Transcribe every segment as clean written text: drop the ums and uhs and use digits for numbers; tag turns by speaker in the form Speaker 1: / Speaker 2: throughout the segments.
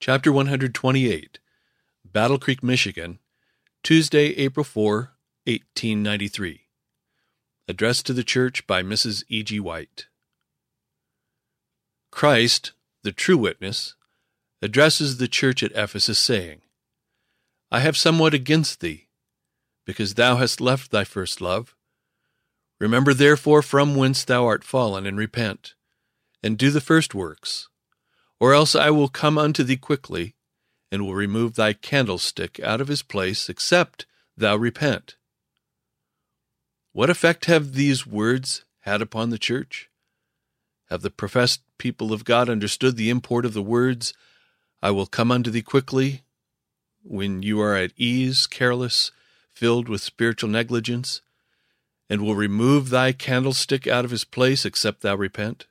Speaker 1: Chapter 128, Battle Creek, Michigan, Tuesday, April 4, 1893. Addressed to the Church by Mrs. E. G. White. Christ, the true witness, addresses the church at Ephesus, saying, I have somewhat against thee, because thou hast left thy first love. Remember therefore from whence thou art fallen, and repent, and do the first works. Or else I will come unto thee quickly, and will remove thy candlestick out of his place, except thou repent. What effect have these words had upon the church? Have the professed people of God understood the import of the words, I will come unto thee quickly, when you are at ease, careless, filled with spiritual negligence, and will remove thy candlestick out of his place, except thou repent?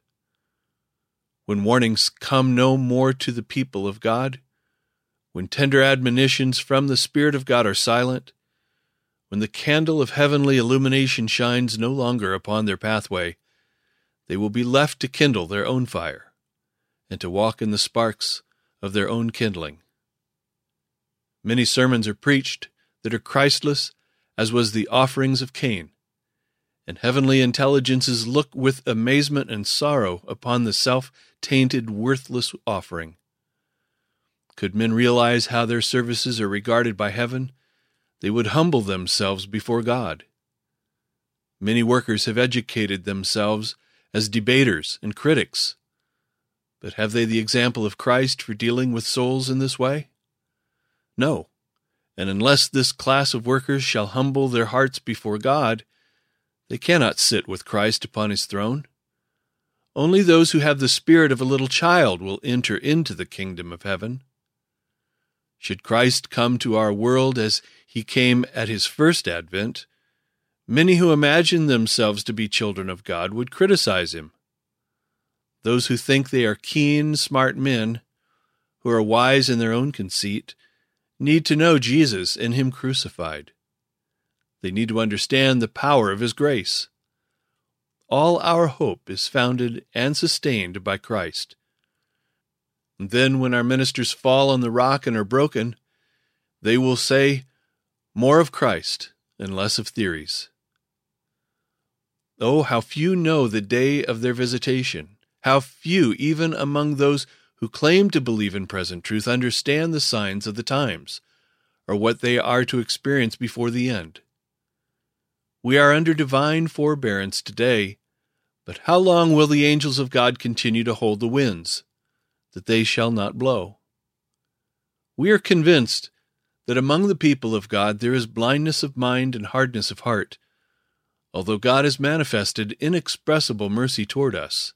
Speaker 1: When warnings come no more to the people of God, when tender admonitions from the Spirit of God are silent, when the candle of heavenly illumination shines no longer upon their pathway, they will be left to kindle their own fire, and to walk in the sparks of their own kindling. Many sermons are preached that are Christless, as was the offerings of Cain, and heavenly intelligences look with amazement and sorrow upon the self-tainted, worthless offering. Could men realize how their services are regarded by heaven, they would humble themselves before God. Many workers have educated themselves as debaters and critics, but have they the example of Christ for dealing with souls in this way? No, and unless this class of workers shall humble their hearts before God, they cannot sit with Christ upon his throne. Only those who have the spirit of a little child will enter into the kingdom of heaven. Should Christ come to our world as he came at his first advent, many who imagine themselves to be children of God would criticize him. Those who think they are keen, smart men, who are wise in their own conceit, need to know Jesus and him crucified. They need to understand the power of his grace. All our hope is founded and sustained by Christ. And then when our ministers fall on the rock and are broken, they will say, more of Christ and less of theories. Oh, how few know the day of their visitation. How few, even among those who claim to believe in present truth, understand the signs of the times, or what they are to experience before the end. We are under divine forbearance today, but how long will the angels of God continue to hold the winds, that they shall not blow? We are convinced that among the people of God there is blindness of mind and hardness of heart, although God has manifested inexpressible mercy toward us.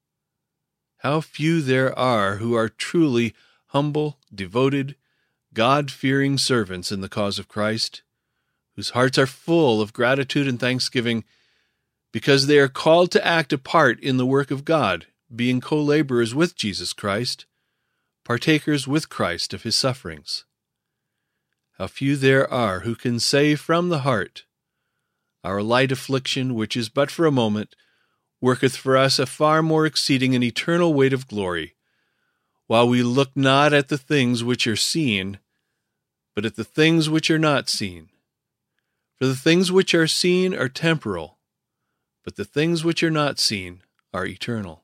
Speaker 1: How few there are who are truly humble, devoted, God-fearing servants in the cause of Christ, whose hearts are full of gratitude and thanksgiving because they are called to act a part in the work of God, being co-laborers with Jesus Christ, partakers with Christ of his sufferings. How few there are who can say from the heart, our light affliction, which is but for a moment, worketh for us a far more exceeding and eternal weight of glory, while we look not at the things which are seen, but at the things which are not seen. For the things which are seen are temporal, but the things which are not seen are eternal.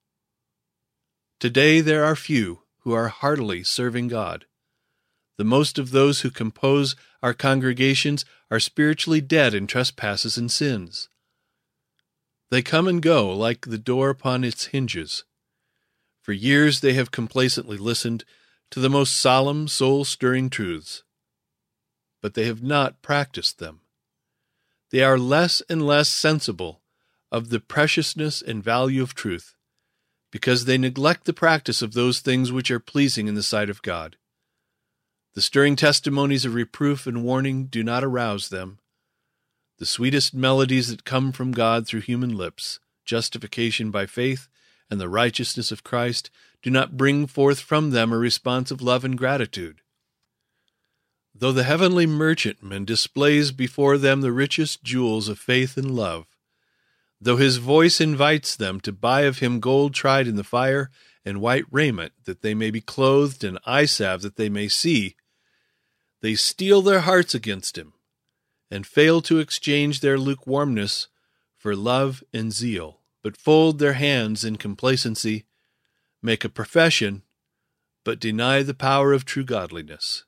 Speaker 1: Today there are few who are heartily serving God. The most of those who compose our congregations are spiritually dead in trespasses and sins. They come and go like the door upon its hinges. For years they have complacently listened to the most solemn, soul-stirring truths, but they have not practiced them. They are less and less sensible of the preciousness and value of truth, because they neglect the practice of those things which are pleasing in the sight of God. The stirring testimonies of reproof and warning do not arouse them. The sweetest melodies that come from God through human lips, justification by faith and the righteousness of Christ, do not bring forth from them a response of love and gratitude. Though the heavenly merchantman displays before them the richest jewels of faith and love, though his voice invites them to buy of him gold tried in the fire and white raiment, that they may be clothed, and eye salve, that they may see, they steel their hearts against him, and fail to exchange their lukewarmness for love and zeal, but fold their hands in complacency, make a profession, but deny the power of true godliness.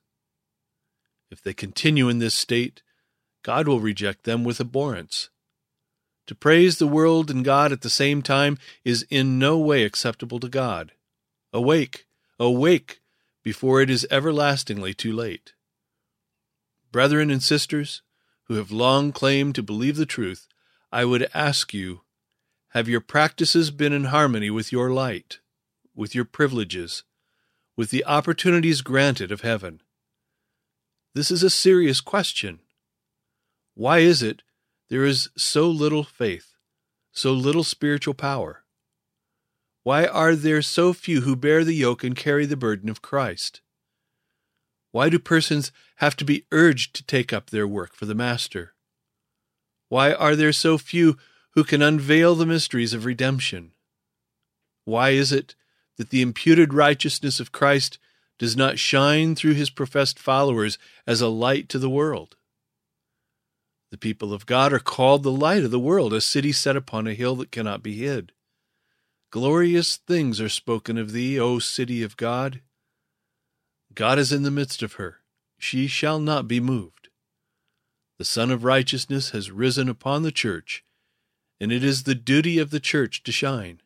Speaker 1: If they continue in this state, God will reject them with abhorrence. To praise the world and God at the same time is in no way acceptable to God. Awake, awake, before it is everlastingly too late. Brethren and sisters, who have long claimed to believe the truth, I would ask you, have your practices been in harmony with your light, with your privileges, with the opportunities granted of heaven? This is a serious question. Why is it there is so little faith, so little spiritual power? Why are there so few who bear the yoke and carry the burden of Christ? Why do persons have to be urged to take up their work for the Master? Why are there so few who can unveil the mysteries of redemption? Why is it that the imputed righteousness of Christ does not shine through his professed followers as a light to the world? The people of God are called the light of the world, a city set upon a hill that cannot be hid. Glorious things are spoken of thee, O city of God. God is in the midst of her. She shall not be moved. The Sun of Righteousness has risen upon the church, and it is the duty of the church to shine.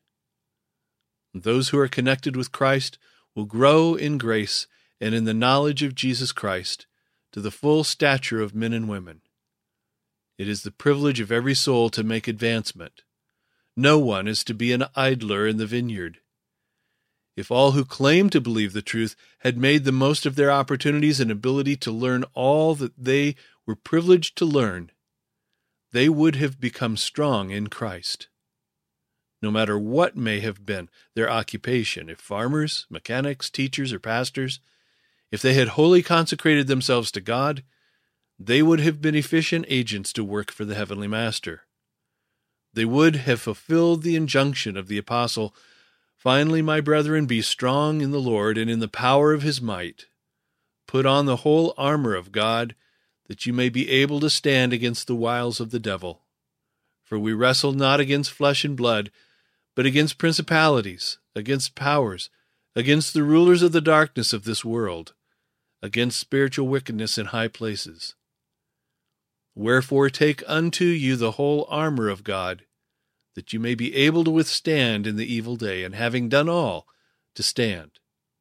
Speaker 1: Those who are connected with Christ will grow in grace and in the knowledge of Jesus Christ to the full stature of men and women. It is the privilege of every soul to make advancement. No one is to be an idler in the vineyard. If all who claim to believe the truth had made the most of their opportunities and ability to learn all that they were privileged to learn, they would have become strong in Christ. No matter what may have been their occupation, if farmers, mechanics, teachers, or pastors, if they had wholly consecrated themselves to God, they would have been efficient agents to work for the Heavenly Master. They would have fulfilled the injunction of the Apostle, "Finally, my brethren, be strong in the Lord and in the power of his might. Put on the whole armor of God, that you may be able to stand against the wiles of the devil. For we wrestle not against flesh and blood, but against principalities, against powers, against the rulers of the darkness of this world, against spiritual wickedness in high places. Wherefore take unto you the whole armor of God, that you may be able to withstand in the evil day, and having done all, to stand."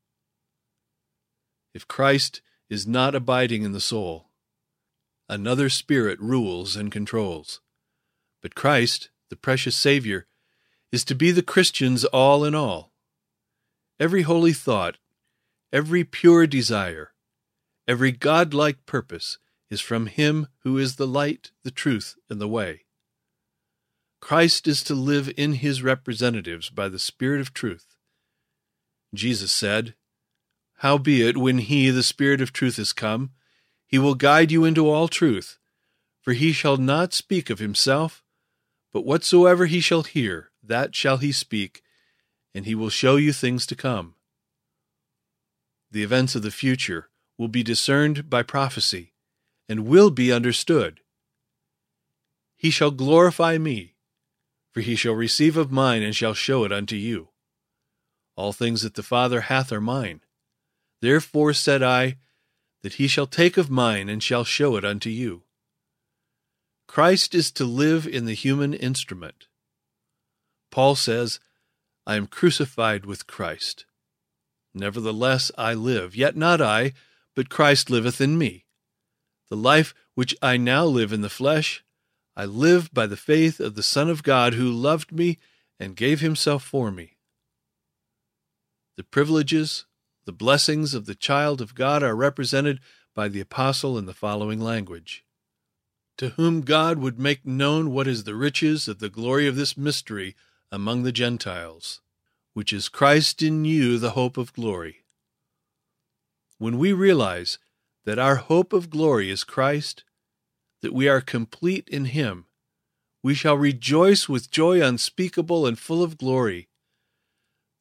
Speaker 1: If Christ is not abiding in the soul, another spirit rules and controls. But Christ, the precious Savior, is to be the Christian's all in all. Every holy thought, every pure desire, every godlike purpose is from him who is the light, the truth, and the way. Christ is to live in his representatives by the Spirit of truth. Jesus said, "Howbeit, when he, the Spirit of truth, is come, he will guide you into all truth, for he shall not speak of himself, but whatsoever he shall hear, that shall he speak, and he will show you things to come." The events of the future will be discerned by prophecy, and will be understood. "He shall glorify me, for he shall receive of mine, and shall show it unto you. All things that the Father hath are mine. Therefore said I, that he shall take of mine, and shall show it unto you." Christ is to live in the human instrument. Paul says, "I am crucified with Christ. Nevertheless I live, yet not I, but Christ liveth in me. The life which I now live in the flesh, I live by the faith of the Son of God, who loved me and gave himself for me." The privileges, the blessings of the child of God are represented by the apostle in the following language: "To whom God would make known what is the riches of the glory of this mystery among the Gentiles, which is Christ in you, the hope of glory." When we realize that our hope of glory is Christ, that we are complete in him, we shall rejoice with joy unspeakable and full of glory.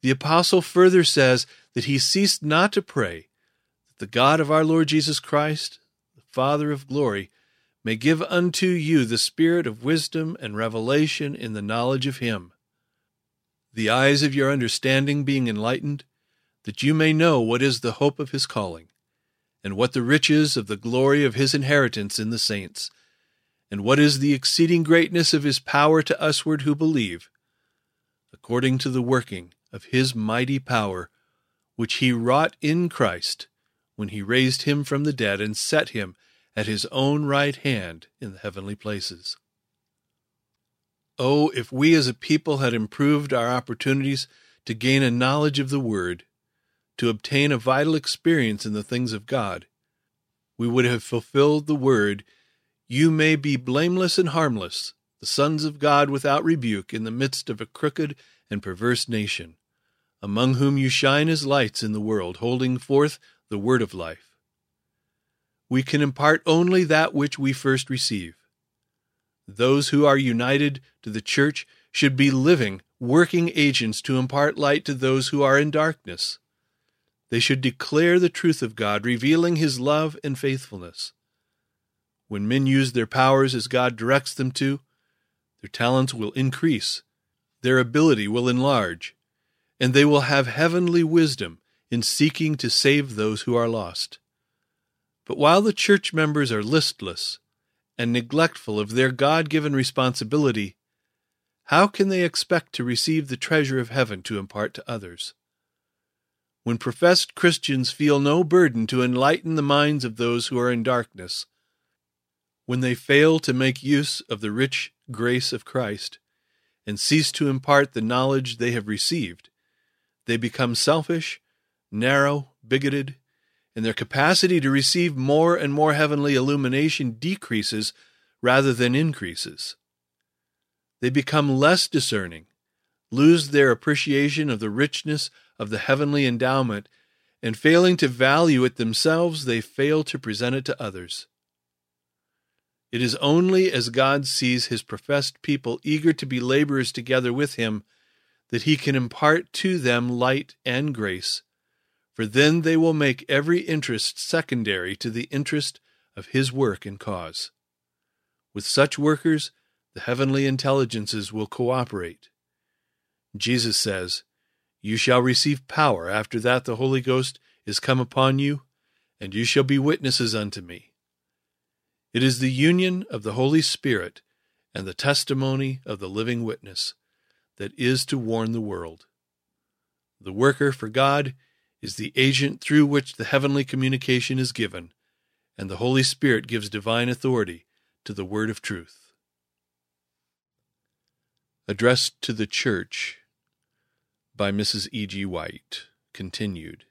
Speaker 1: The apostle further says that he ceased not to pray that the God of our Lord Jesus Christ, the Father of glory, may give unto you the spirit of wisdom and revelation in the knowledge of him, the eyes of your understanding being enlightened, that you may know what is the hope of his calling, and what the riches of the glory of his inheritance in the saints, and what is the exceeding greatness of his power to usward who believe, according to the working of his mighty power, which he wrought in Christ, when he raised him from the dead and set him at his own right hand in the heavenly places. Oh, if we as a people had improved our opportunities to gain a knowledge of the Word, to obtain a vital experience in the things of God, we would have fulfilled the word, "You may be blameless and harmless, the sons of God without rebuke in the midst of a crooked and perverse nation, among whom you shine as lights in the world, holding forth the word of life." We can impart only that which we first receive. Those who are united to the church should be living, working agents to impart light to those who are in darkness. They should declare the truth of God, revealing his love and faithfulness. When men use their powers as God directs them to, their talents will increase, their ability will enlarge, and they will have heavenly wisdom in seeking to save those who are lost. But while the church members are listless and neglectful of their God-given responsibility, how can they expect to receive the treasure of heaven to impart to others? When professed Christians feel no burden to enlighten the minds of those who are in darkness, when they fail to make use of the rich grace of Christ and cease to impart the knowledge they have received, they become selfish, narrow, bigoted, and their capacity to receive more and more heavenly illumination decreases rather than increases. They become less discerning, lose their appreciation of the richness of the heavenly endowment, and failing to value it themselves, they fail to present it to others. It is only as God sees his professed people eager to be laborers together with him that he can impart to them light and grace, for then they will make every interest secondary to the interest of his work and cause. With such workers, the heavenly intelligences will cooperate. Jesus says, "You shall receive power after that the Holy Ghost is come upon you, and you shall be witnesses unto me." It is the union of the Holy Spirit and the testimony of the living witness that is to warn the world. The worker for God is the agent through which the heavenly communication is given, and the Holy Spirit gives divine authority to the word of truth. Addressed to the Church by Mrs. E.G. White, continued.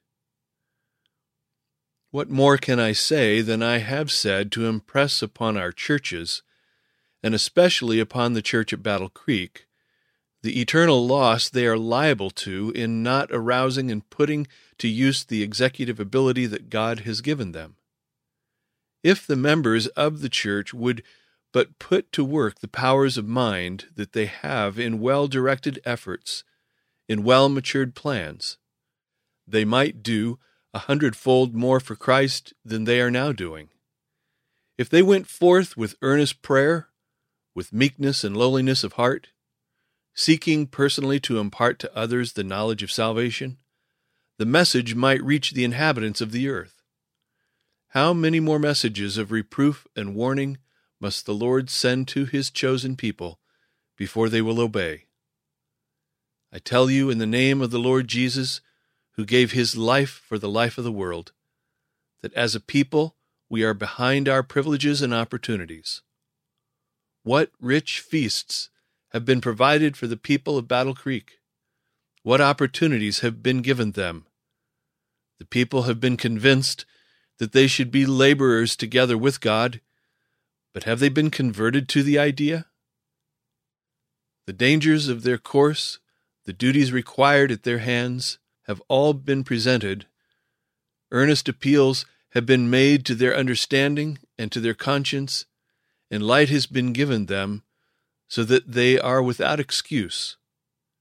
Speaker 1: What more can I say than I have said to impress upon our churches, and especially upon the church at Battle Creek, the eternal loss they are liable to in not arousing and putting to use the executive ability that God has given them? If the members of the church would but put to work the powers of mind that they have in well-directed efforts, in well-matured plans, they might do 100-fold more for Christ than they are now doing. If they went forth with earnest prayer, with meekness and lowliness of heart, seeking personally to impart to others the knowledge of salvation, the message might reach the inhabitants of the earth. How many more messages of reproof and warning must the Lord send to his chosen people before they will obey? I tell you, in the name of the Lord Jesus, who gave his life for the life of the world, that as a people we are behind our privileges and opportunities. What rich feasts have been provided for the people of Battle Creek? What opportunities have been given them? The people have been convinced that they should be laborers together with God, but have they been converted to the idea? The dangers of their course, the duties required at their hands, have all been presented. Earnest appeals have been made to their understanding and to their conscience, and light has been given them so that they are without excuse.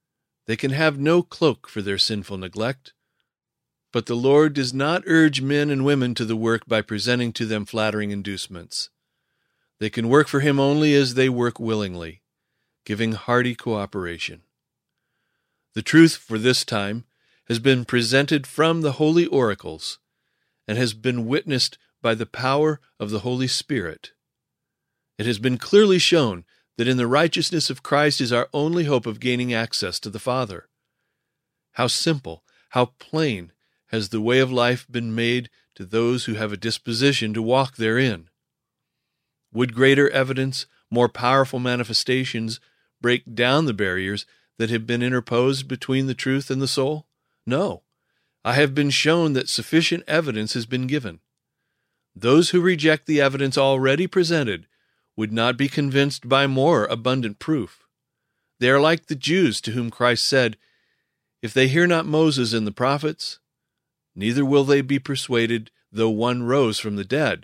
Speaker 1: They can have no cloak for their sinful neglect. But the Lord does not urge men and women to the work by presenting to them flattering inducements. They can work for him only as they work willingly, giving hearty cooperation. The truth for this time has been presented from the holy oracles and has been witnessed by the power of the Holy Spirit. It has been clearly shown that in the righteousness of Christ is our only hope of gaining access to the Father. How simple, how plain has the way of life been made to those who have a disposition to walk therein. Would greater evidence, more powerful manifestations break down the barriers that have been interposed between the truth and the soul? No. I have been shown that sufficient evidence has been given. Those who reject the evidence already presented would not be convinced by more abundant proof. They are like the Jews to whom Christ said, "If they hear not Moses and the prophets, neither will they be persuaded, though one rose from the dead."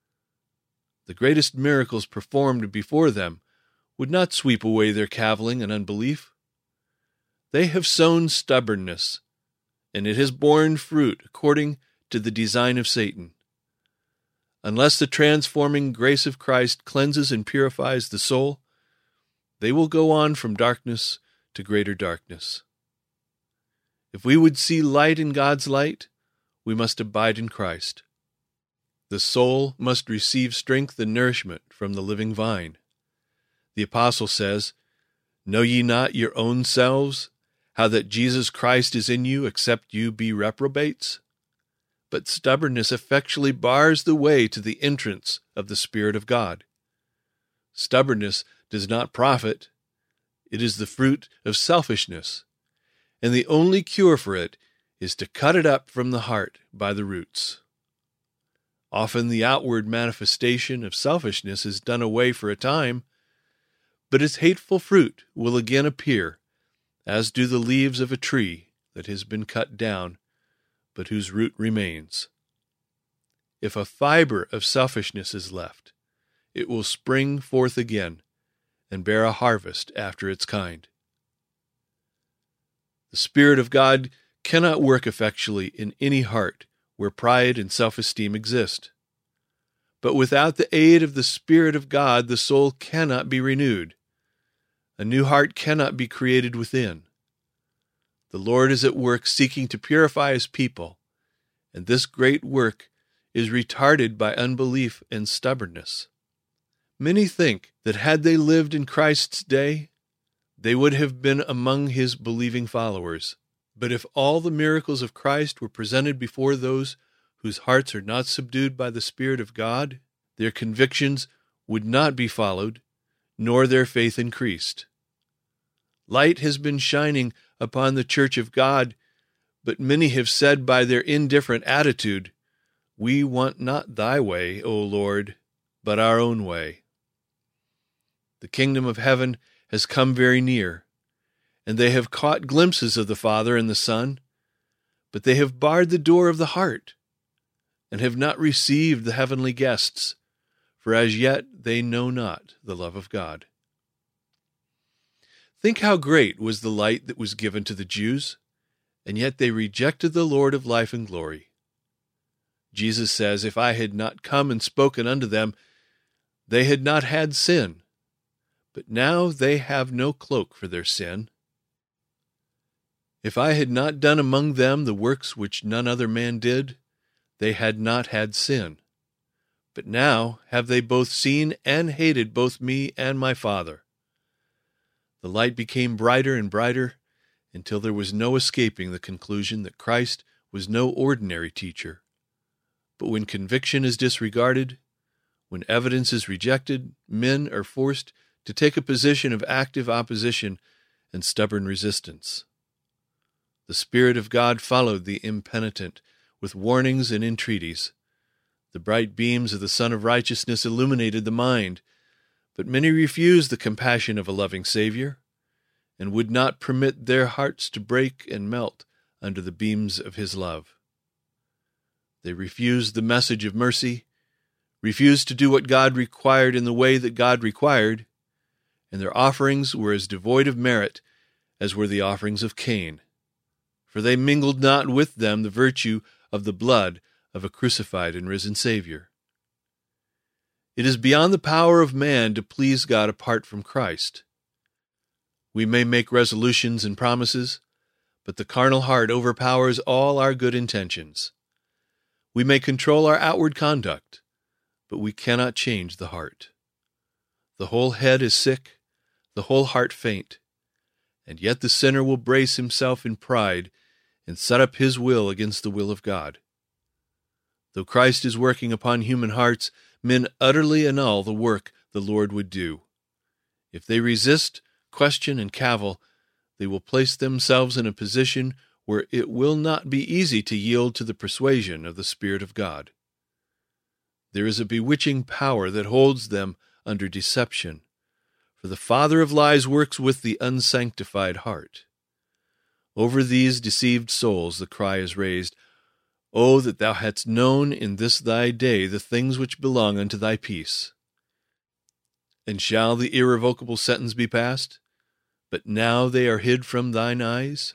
Speaker 1: The greatest miracles performed before them would not sweep away their cavilling and unbelief. They have sown stubbornness, and it has borne fruit according to the design of Satan. Unless the transforming grace of Christ cleanses and purifies the soul, they will go on from darkness to greater darkness. If we would see light in God's light, we must abide in Christ. The soul must receive strength and nourishment from the living vine. The apostle says, "Know ye not your own selves, how that Jesus Christ is in you, except you be reprobates?" But stubbornness effectually bars the way to the entrance of the Spirit of God. Stubbornness does not profit. It is the fruit of selfishness, and the only cure for it is to cut it up from the heart by the roots. Often the outward manifestation of selfishness is done away for a time, but its hateful fruit will again appear, as do the leaves of a tree that has been cut down, but whose root remains. If a fiber of selfishness is left, it will spring forth again and bear a harvest after its kind. The Spirit of God cannot work effectually in any heart where pride and self-esteem exist. But without the aid of the Spirit of God, the soul cannot be renewed. A new heart cannot be created within. The Lord is at work seeking to purify his people, and this great work is retarded by unbelief and stubbornness. Many think that had they lived in Christ's day, they would have been among his believing followers. But if all the miracles of Christ were presented before those whose hearts are not subdued by the Spirit of God, their convictions would not be followed, nor their faith increased. Light has been shining upon the church of God, but many have said by their indifferent attitude, "We want not thy way, O Lord, but our own way." The kingdom of heaven has come very near, and they have caught glimpses of the Father and the Son, but they have barred the door of the heart, and have not received the heavenly guests, for as yet they know not the love of God. Think how great was the light that was given to the Jews, and yet they rejected the Lord of life and glory. Jesus says, "If I had not come and spoken unto them, they had not had sin, but now they have no cloak for their sin. If I had not done among them the works which none other man did, they had not had sin. But now have they both seen and hated both me and my Father." The light became brighter and brighter until there was no escaping the conclusion that Christ was no ordinary teacher. But when conviction is disregarded, when evidence is rejected, men are forced to take a position of active opposition and stubborn resistance. The Spirit of God followed the impenitent with warnings and entreaties. The bright beams of the Sun of Righteousness illuminated the mind, but many refused the compassion of a loving Savior, and would not permit their hearts to break and melt under the beams of his love. They refused the message of mercy, refused to do what God required in the way that God required, and their offerings were as devoid of merit as were the offerings of Cain, for they mingled not with them the virtue of the blood of a crucified and risen Savior. It is beyond the power of man to please God apart from Christ. We may make resolutions and promises, but the carnal heart overpowers all our good intentions. We may control our outward conduct, but we cannot change the heart. The whole head is sick, the whole heart faint, and yet the sinner will brace himself in pride and set up his will against the will of God. Though Christ is working upon human hearts, men utterly annul the work the Lord would do. If they resist, question, and cavil, they will place themselves in a position where it will not be easy to yield to the persuasion of the Spirit of God. There is a bewitching power that holds them under deception, for the father of lies works with the unsanctified heart. Over these deceived souls the cry is raised, "O that thou hadst known in this thy day the things which belong unto thy peace." And shall the irrevocable sentence be passed? But now they are hid from thine eyes?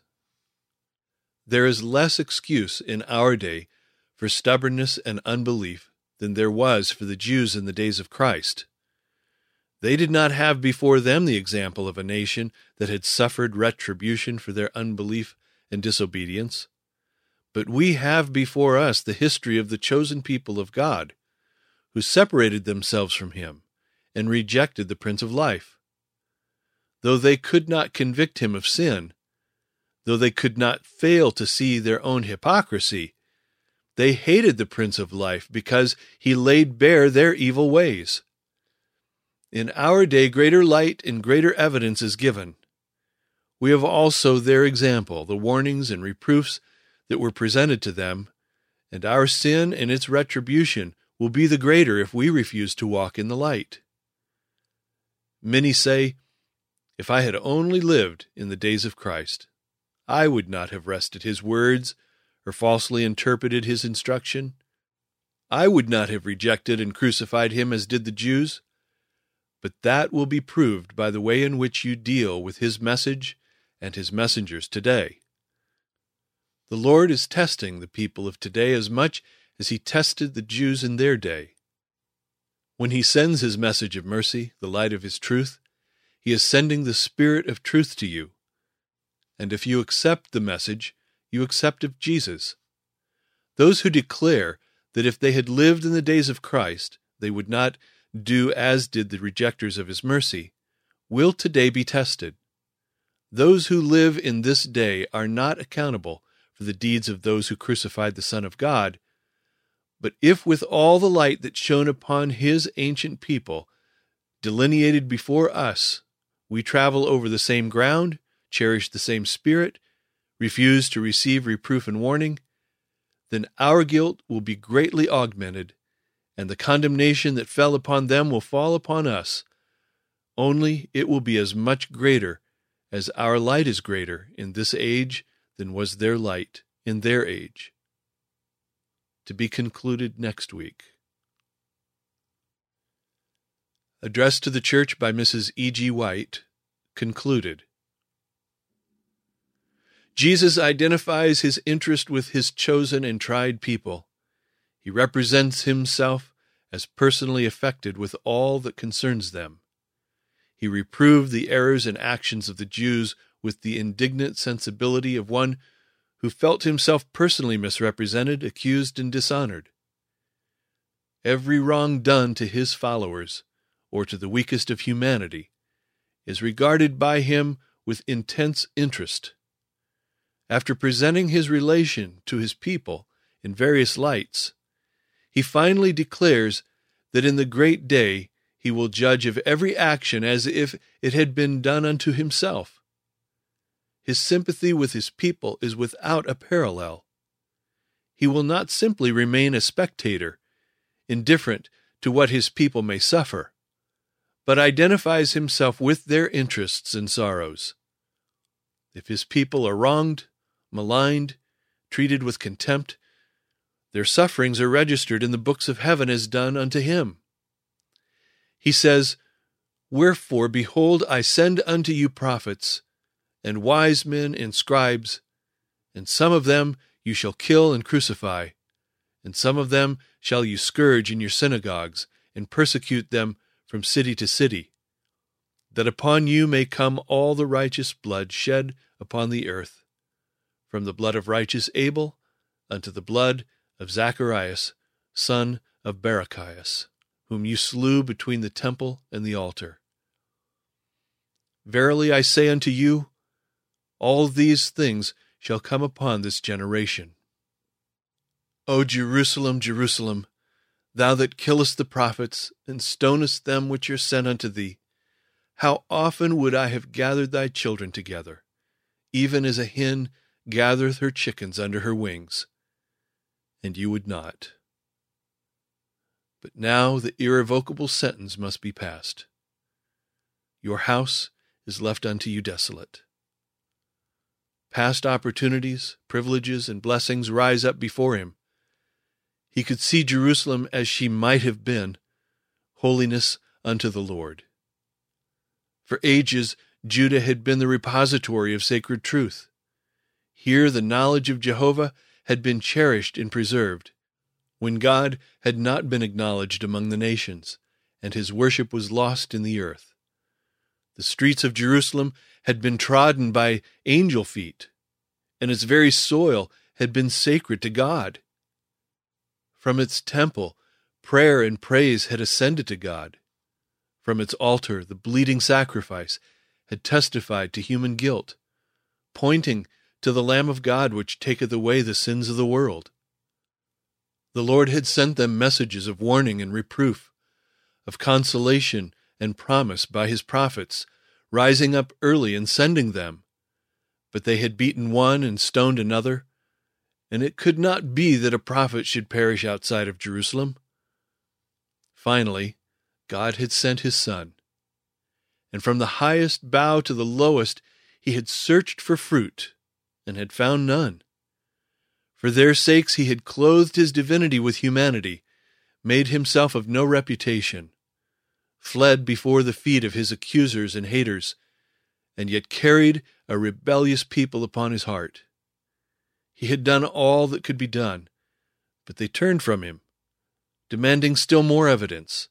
Speaker 1: There is less excuse in our day for stubbornness and unbelief than there was for the Jews in the days of Christ. They did not have before them the example of a nation that had suffered retribution for their unbelief and disobedience. But we have before us the history of the chosen people of God, who separated themselves from him and rejected the Prince of Life. Though they could not convict him of sin, though they could not fail to see their own hypocrisy, they hated the Prince of Life because he laid bare their evil ways. In our day, greater light and greater evidence is given. We have also their example, the warnings and reproofs that were presented to them, and our sin and its retribution will be the greater if we refuse to walk in the light. Many say, "If I had only lived in the days of Christ, I would not have wrested his words or falsely interpreted his instruction. I would not have rejected and crucified him as did the Jews." But that will be proved by the way in which you deal with his message and his messengers today. The Lord is testing the people of today as much as he tested the Jews in their day. When he sends his message of mercy, the light of his truth, he is sending the Spirit of truth to you. And if you accept the message, you accept of Jesus. Those who declare that if they had lived in the days of Christ, they would not do as did the rejectors of his mercy, will today be tested. Those who live in this day are not accountable for the deeds of those who crucified the Son of God, but if with all the light that shone upon his ancient people, delineated before us, we travel over the same ground, cherish the same spirit, refuse to receive reproof and warning, then our guilt will be greatly augmented, and the condemnation that fell upon them will fall upon us. Only it will be as much greater as our light is greater in this age than was their light in their age. To be concluded next week. Address to the Church by Mrs. E.G. White, concluded. Jesus identifies his interest with his chosen and tried people. He represents himself as personally affected with all that concerns them. He reproved the errors and actions of the Jews with the indignant sensibility of one who felt himself personally misrepresented, accused, and dishonored. Every wrong done to his followers, or to the weakest of humanity, is regarded by him with intense interest. After presenting his relation to his people in various lights, he finally declares that in the great day he will judge of every action as if it had been done unto himself. His sympathy with his people is without a parallel. He will not simply remain a spectator, indifferent to what his people may suffer, but identifies himself with their interests and sorrows. If his people are wronged, maligned, treated with contempt, their sufferings are registered in the books of heaven as done unto him. He says, "Wherefore, behold, I send unto you prophets, and wise men and scribes, and some of them you shall kill and crucify, and some of them shall you scourge in your synagogues, and persecute them from city to city, that upon you may come all the righteous blood shed upon the earth, from the blood of righteous Abel unto the blood of Zacharias, son of Barachias, whom you slew between the temple and the altar. Verily I say unto you, all these things shall come upon this generation. O Jerusalem, Jerusalem, thou that killest the prophets, and stonest them which are sent unto thee, how often would I have gathered thy children together, even as a hen gathereth her chickens under her wings, and you would not. But now the irrevocable sentence must be passed. Your house is left unto you desolate. Past opportunities, privileges, and blessings rise up before him. He could see Jerusalem as she might have been, holiness unto the Lord. For ages, Judah had been the repository of sacred truth. Here the knowledge of Jehovah had been cherished and preserved, when God had not been acknowledged among the nations, and his worship was lost in the earth. The streets of Jerusalem had been trodden by angel feet, and its very soil had been sacred to God. From its temple, prayer and praise had ascended to God. From its altar, the bleeding sacrifice had testified to human guilt, pointing to the Lamb of God which taketh away the sins of the world. The Lord had sent them messages of warning and reproof, of consolation and promise by his prophets, rising up early and sending them. But they had beaten one and stoned another, and it could not be that a prophet should perish outside of Jerusalem. Finally, God had sent his Son, and from the highest bough to the lowest he had searched for fruit, and had found none. For their sakes he had clothed his divinity with humanity, made himself of no reputation, fled before the feet of his accusers and haters, and yet carried a rebellious people upon his heart. He had done all that could be done, but they turned from him, demanding still more evidence.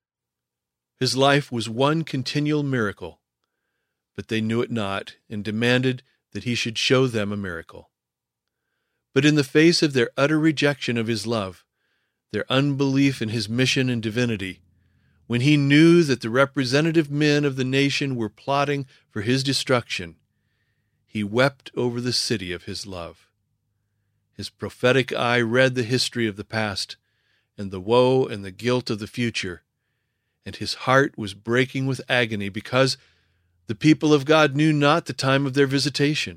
Speaker 1: His life was one continual miracle, but they knew it not, and demanded that he should show them a miracle. But in the face of their utter rejection of his love, their unbelief in his mission and divinity, when he knew that the representative men of the nation were plotting for his destruction, he wept over the city of his love. His prophetic eye read the history of the past, and the woe and the guilt of the future, and his heart was breaking with agony because the people of God knew not the time of their visitation.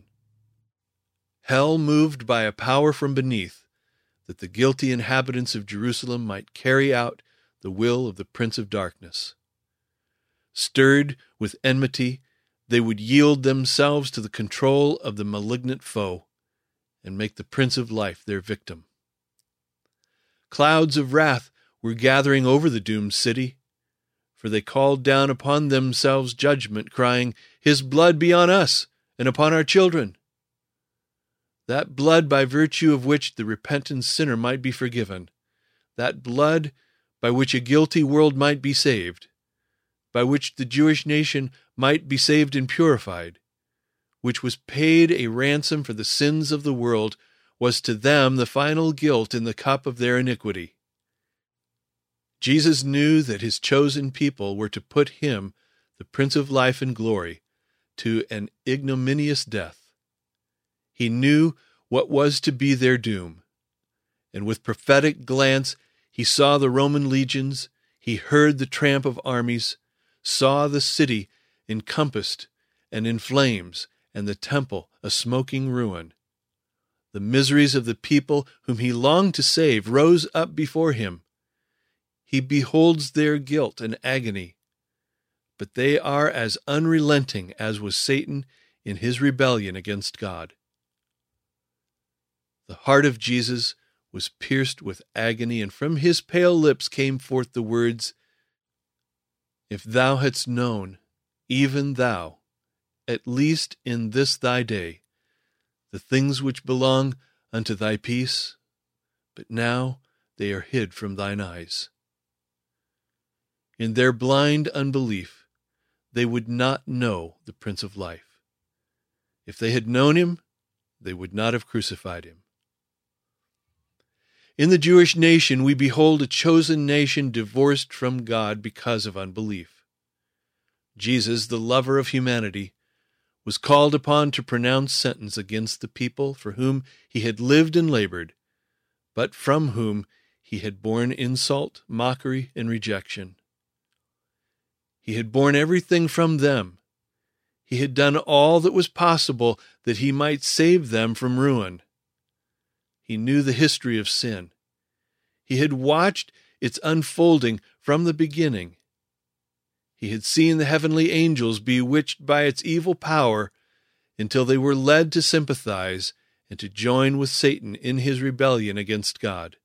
Speaker 1: Hell moved by a power from beneath, that the guilty inhabitants of Jerusalem might carry out the will of the Prince of Darkness. Stirred with enmity, they would yield themselves to the control of the malignant foe, and make the Prince of Life their victim. Clouds of wrath were gathering over the doomed city, for they called down upon themselves judgment, crying, "His blood be on us, and upon our children." That blood by virtue of which the repentant sinner might be forgiven, that blood by which a guilty world might be saved, by which the Jewish nation might be saved and purified, which was paid a ransom for the sins of the world, was to them the final guilt in the cup of their iniquity. Jesus knew that his chosen people were to put him, the Prince of Life and Glory, to an ignominious death. He knew what was to be their doom, and with prophetic glance he saw the Roman legions, he heard the tramp of armies, saw the city encompassed and in flames, and the temple a smoking ruin. The miseries of the people whom he longed to save rose up before him. He beholds their guilt and agony, but they are as unrelenting as was Satan in his rebellion against God. The heart of Jesus was pierced with agony, and from his pale lips came forth the words, "If thou hadst known, even thou, at least in this thy day, the things which belong unto thy peace, but now they are hid from thine eyes. In their blind unbelief, they would not know the Prince of Life. If they had known him, they would not have crucified him. In the Jewish nation, we behold a chosen nation divorced from God because of unbelief. Jesus, the lover of humanity, was called upon to pronounce sentence against the people for whom he had lived and labored, but from whom he had borne insult, mockery, and rejection. He had borne everything from them. He had done all that was possible that he might save them from ruin. He knew the history of sin. He had watched its unfolding from the beginning. He had seen the heavenly angels bewitched by its evil power until they were led to sympathize and to join with Satan in his rebellion against God.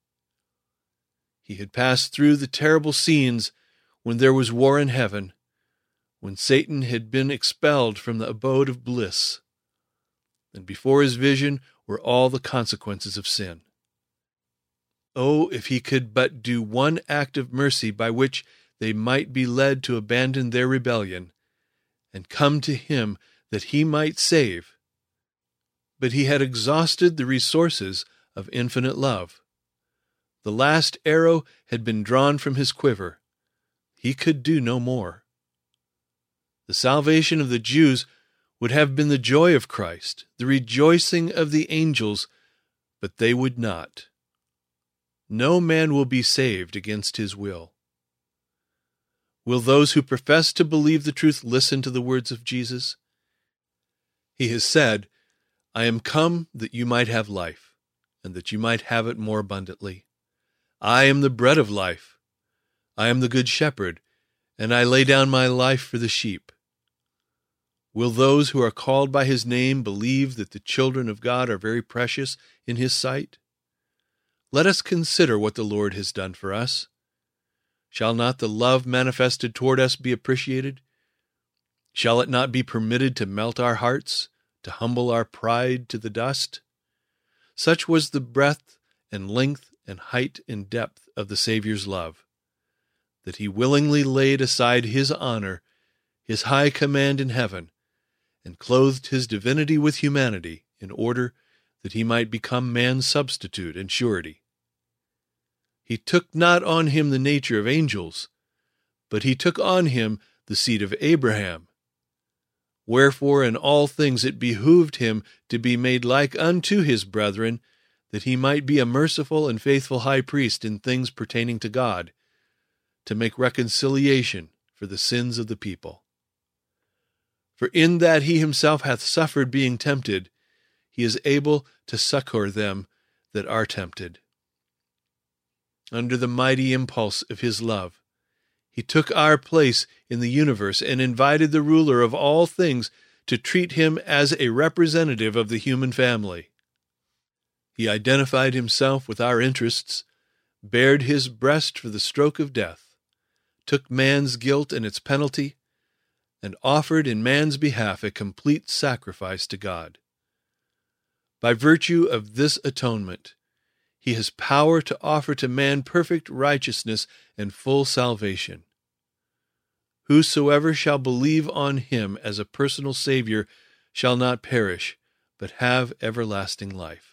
Speaker 1: He had passed through the terrible scenes when there was war in heaven, when Satan had been expelled from the abode of bliss, and before his vision were all the consequences of sin. Oh, if he could but do one act of mercy by which they might be led to abandon their rebellion and come to him that he might save. But he had exhausted the resources of infinite love. The last arrow had been drawn from his quiver. He could do no more. The salvation of the Jews would have been the joy of Christ, the rejoicing of the angels, but they would not. No man will be saved against his will. Will those who profess to believe the truth listen to the words of Jesus? He has said, I am come that you might have life, and that you might have it more abundantly. I am the bread of life. I am the good shepherd, and I lay down my life for the sheep. Will those who are called by his name believe that the children of God are very precious in his sight? Let us consider what the Lord has done for us. Shall not the love manifested toward us be appreciated? Shall it not be permitted to melt our hearts, to humble our pride to the dust? Such was the breadth and length and height and depth of the Savior's love, that he willingly laid aside his honor, his high command in heaven, and clothed his divinity with humanity in order that he might become man's substitute and surety. He took not on him the nature of angels, but he took on him the seed of Abraham. Wherefore in all things it behooved him to be made like unto his brethren, that he might be a merciful and faithful high priest in things pertaining to God, to make reconciliation for the sins of the people. For in that he himself hath suffered being tempted, he is able to succor them that are tempted. Under the mighty impulse of his love, he took our place in the universe and invited the ruler of all things to treat him as a representative of the human family. He identified himself with our interests, bared his breast for the stroke of death, took man's guilt and its penalty, and offered in man's behalf a complete sacrifice to God. By virtue of this atonement, he has power to offer to man perfect righteousness and full salvation. Whosoever shall believe on him as a personal Savior shall not perish, but have everlasting life.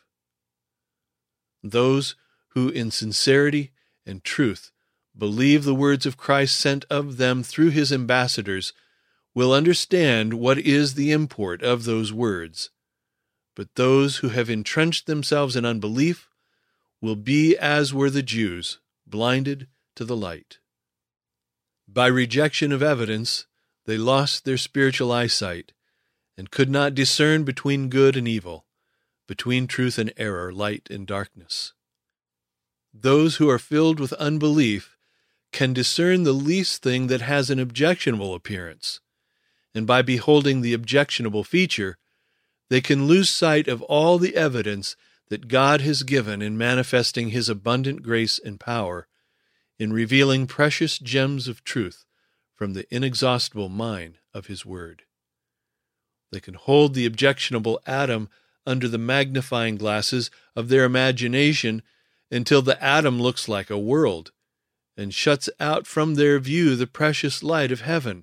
Speaker 1: Those who in sincerity and truth believe the words of Christ sent of them through his ambassadors will understand what is the import of those words. But those who have entrenched themselves in unbelief will be as were the Jews, blinded to the light. By rejection of evidence, they lost their spiritual eyesight and could not discern between good and evil, between truth and error, light and darkness. Those who are filled with unbelief can discern the least thing that has an objectionable appearance, and by beholding the objectionable feature, they can lose sight of all the evidence that God has given in manifesting his abundant grace and power, in revealing precious gems of truth from the inexhaustible mine of his word. They can hold the objectionable atom under the magnifying glasses of their imagination until the atom looks like a world and shuts out from their view the precious light of heaven.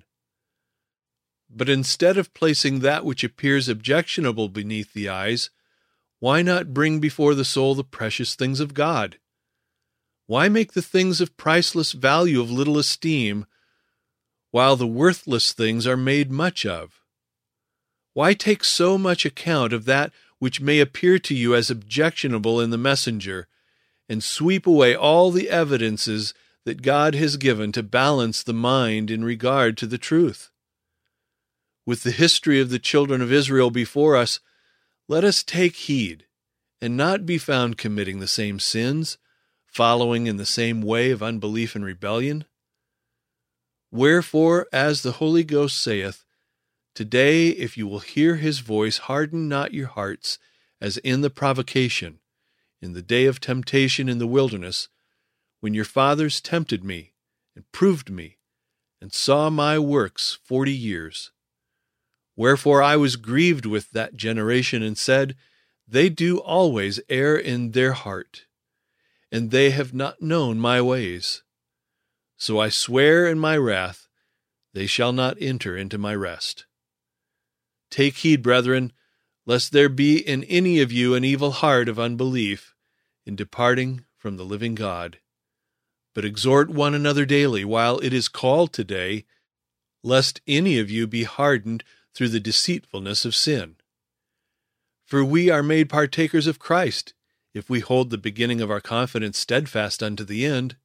Speaker 1: But instead of placing that which appears objectionable beneath the eyes, why not bring before the soul the precious things of God? Why make the things of priceless value of little esteem, while the worthless things are made much of? Why take so much account of that which may appear to you as objectionable in the messenger, and sweep away all the evidences that God has given to balance the mind in regard to the truth? With the history of the children of Israel before us, let us take heed and not be found committing the same sins, following in the same way of unbelief and rebellion. Wherefore, as the Holy Ghost saith, Today, if you will hear his voice, harden not your hearts, as in the provocation, in the day of temptation in the wilderness, when your fathers tempted me, and proved me, and saw my works 40 years. Wherefore I was grieved with that generation, and said, They do always err in their heart, and they have not known my ways. So I swear in my wrath, they shall not enter into my rest. Take heed, brethren, lest there be in any of you an evil heart of unbelief in departing from the living God. But exhort one another daily, while it is called today, lest any of you be hardened through the deceitfulness of sin. For we are made partakers of Christ, if we hold the beginning of our confidence steadfast unto the end.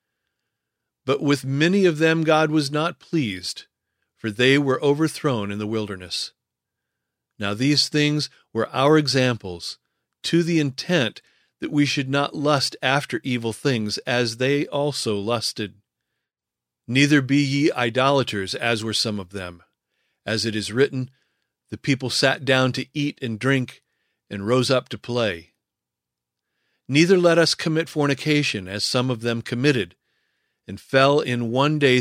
Speaker 1: But with many of them God was not pleased, for they were overthrown in the wilderness. Now these things were our examples, to the intent that we should not lust after evil things, as they also lusted. Neither be ye idolaters, as were some of them. As it is written, The people sat down to eat and drink, and rose up to play. Neither let us commit fornication, as some of them committed, and fell in one day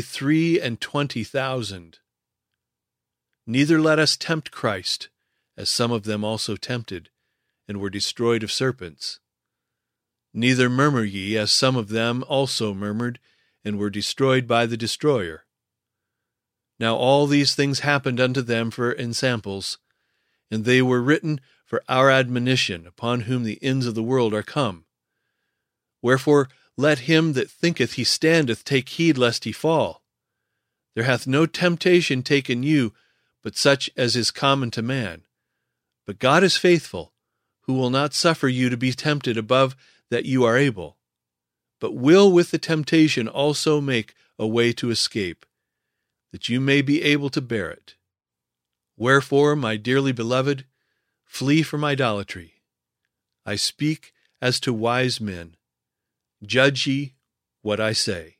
Speaker 1: 23,000. Neither let us tempt Christ, as some of them also tempted, and were destroyed of serpents. Neither murmur ye, as some of them also murmured, and were destroyed by the destroyer. Now all these things happened unto them for ensamples, and they were written for our admonition, upon whom the ends of the world are come. Wherefore let him that thinketh he standeth take heed lest he fall. There hath no temptation taken you, but such as is common to man. But God is faithful, who will not suffer you to be tempted above that you are able, but will with the temptation also make a way to escape, that you may be able to bear it. Wherefore, my dearly beloved, flee from idolatry. I speak as to wise men. Judge ye what I say.